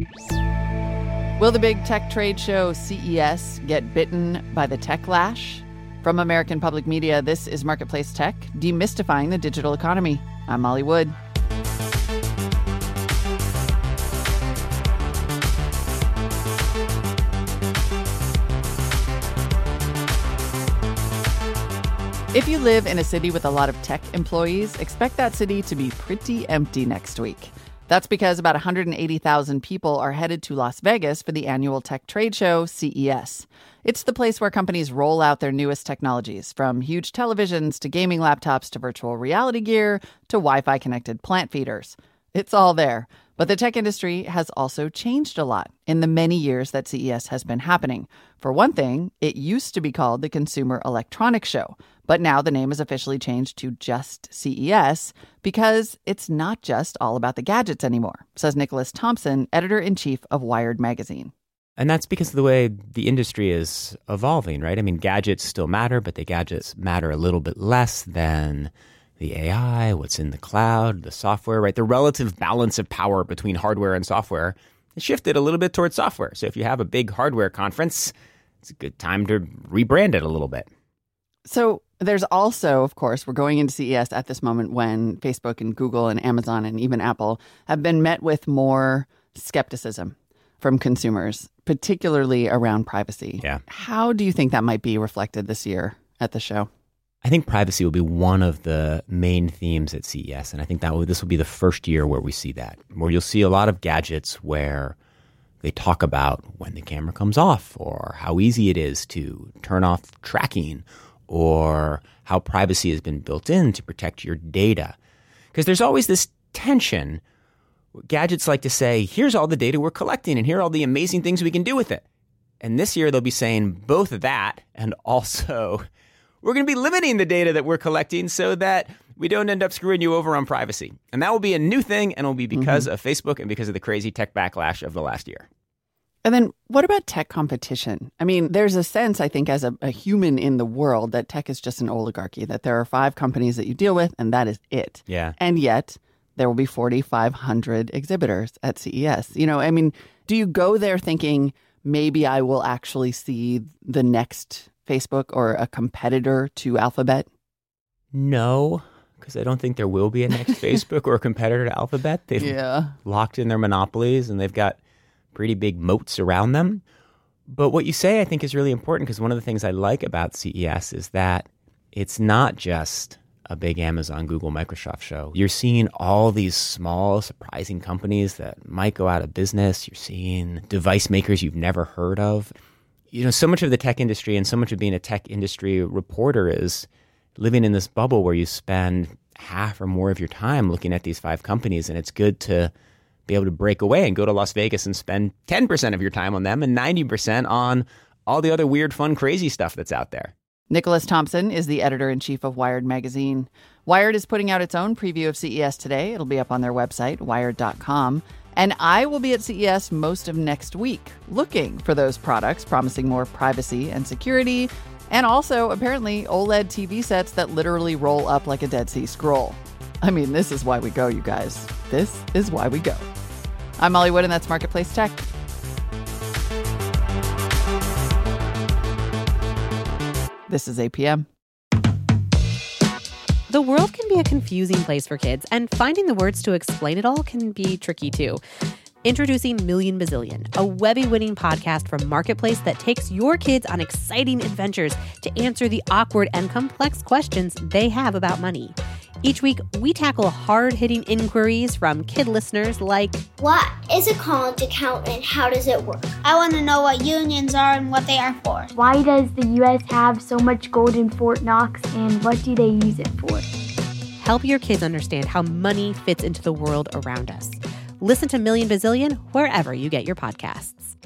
Will the big tech trade show CES get bitten by the tech lash? From American Public Media, this is Marketplace Tech, demystifying the digital economy. I'm Molly Wood. If you live in a city with a lot of tech employees, expect that city to be pretty empty next week. That's because about 180,000 people are headed to Las Vegas for the annual tech trade show, CES. It's the place where companies roll out their newest technologies, from huge televisions to gaming laptops to virtual reality gear to Wi-Fi connected plant feeders. It's all there. But the tech industry has also changed a lot in the many years that CES has been happening. For one thing, it used to be called the Consumer Electronics Show, but now the name has officially changed to just CES because it's not just all about the gadgets anymore, says Nicholas Thompson, editor-in-chief of Wired magazine. And that's because of the way the industry is evolving, right? I mean, gadgets still matter, but the gadgets matter a little bit less than the AI, what's in the cloud, the software, right? The relative balance of power between hardware and software has shifted a little bit towards software. So if you have a big hardware conference, it's a good time to rebrand it a little bit. So there's also, of course, we're going into CES at this moment when Facebook and Google and Amazon and even Apple have been met with more skepticism from consumers, particularly around privacy. Yeah. How do you think that might be reflected this year at the show? I think privacy will be one of the main themes at CES, and I think this will be the first year where we see that, where you'll see a lot of gadgets where they talk about when the camera comes off or how easy it is to turn off tracking or how privacy has been built in to protect your data. Because there's always this tension. Gadgets like to say, here's all the data we're collecting and here are all the amazing things we can do with it. And this year they'll be saying both that and also we're going to be limiting the data that we're collecting so that we don't end up screwing you over on privacy. And that will be a new thing, and it will be because of Facebook and because of the crazy tech backlash of the last year. And then what about tech competition? I mean, there's a sense, I think, as a human in the world that tech is just an oligarchy, that there are 5 companies that you deal with, and that is it. Yeah. And yet there will be 4,500 exhibitors at CES. You know, I mean, do you go there thinking maybe I will actually see the next Facebook or a competitor to Alphabet? No, because I don't think there will be a next Facebook or a competitor to Alphabet. They've locked in their monopolies and they've got pretty big moats around them. But what you say, I think, is really important because one of the things I like about CES is that it's not just a big Amazon, Google, Microsoft show. You're seeing all these small, surprising companies that might go out of business. You're seeing device makers you've never heard of. You know, so much of the tech industry and so much of being a tech industry reporter is living in this bubble where you spend half or more of your time looking at these 5 companies, and it's good to be able to break away and go to Las Vegas and spend 10% of your time on them and 90% on all the other weird, fun, crazy stuff that's out there. Nicholas Thompson is the editor-in-chief of Wired magazine. Wired is putting out its own preview of CES today. It'll be up on their website, wired.com. And I will be at CES most of next week, looking for those products promising more privacy and security, and also, apparently, OLED TV sets that literally roll up like a Dead Sea Scroll. I mean, this is why we go, you guys. This is why we go. I'm Molly Wood, and that's Marketplace Tech. This is APM. The world can be a confusing place for kids, and finding the words to explain it all can be tricky too. Introducing Million Bazillion, a Webby-winning podcast from Marketplace that takes your kids on exciting adventures to answer the awkward and complex questions they have about money. Each week, we tackle hard-hitting inquiries from kid listeners like, what is a college account and how does it work? I want to know what unions are and what they are for. Why does the U.S. have so much gold in Fort Knox and what do they use it for? Help your kids understand how money fits into the world around us. Listen to Million Bazillion wherever you get your podcasts.